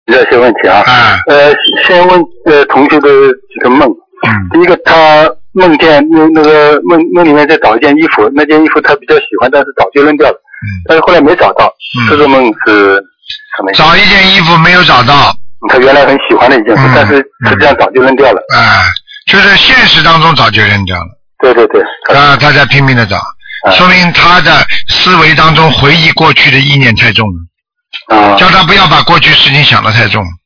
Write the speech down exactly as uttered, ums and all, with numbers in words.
这些问题啊。 啊。 呃，先问呃同学的几个梦。 嗯。 第一个，他梦见那那个梦梦里面在找一件衣服，那件衣服他比较喜欢，但是早就扔掉了。嗯。但是后来没找到。嗯。这个梦是什么？ 找一件衣服没有找到。 他原来很喜欢的一件事，嗯、但是实际上早就扔掉了。 啊，就是现实当中早就扔掉了。 对对对。 啊，他在拼命的找，啊、说明他的思维当中回忆过去的意念太重了。啊。叫他不要把过去事情想得太重。